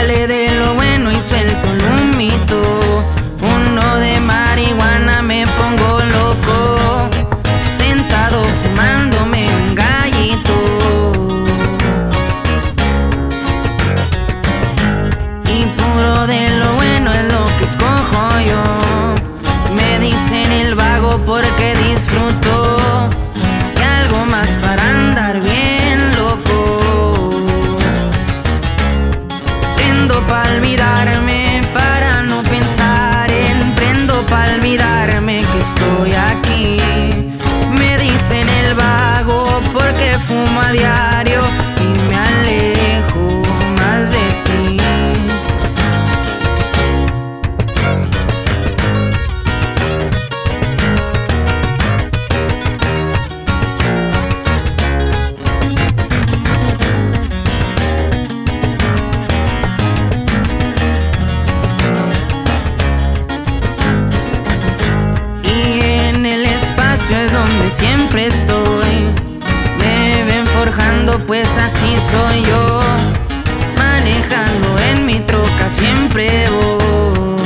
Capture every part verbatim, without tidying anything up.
sale de lo bueno y suelto el humito. Uno de marihuana me pongo loco, sentado fumándome un gallito. Y puro de lo bueno es lo que escojo yo. Me dicen el vago porque disfruto y algo más para andar bien loco. Prendo pa' olvidarme, para no pensar en prendo pa' olvidarme que estoy aquí. Me dicen el vago porque fumo a diario y me alejo más de ti. Es donde siempre estoy, me ven forjando pues así soy yo. Manejando en mi troca siempre voy.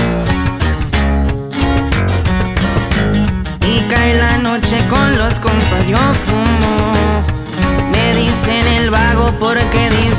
Y cae la noche con los compas yo fumo. Me dicen el vago porque dicen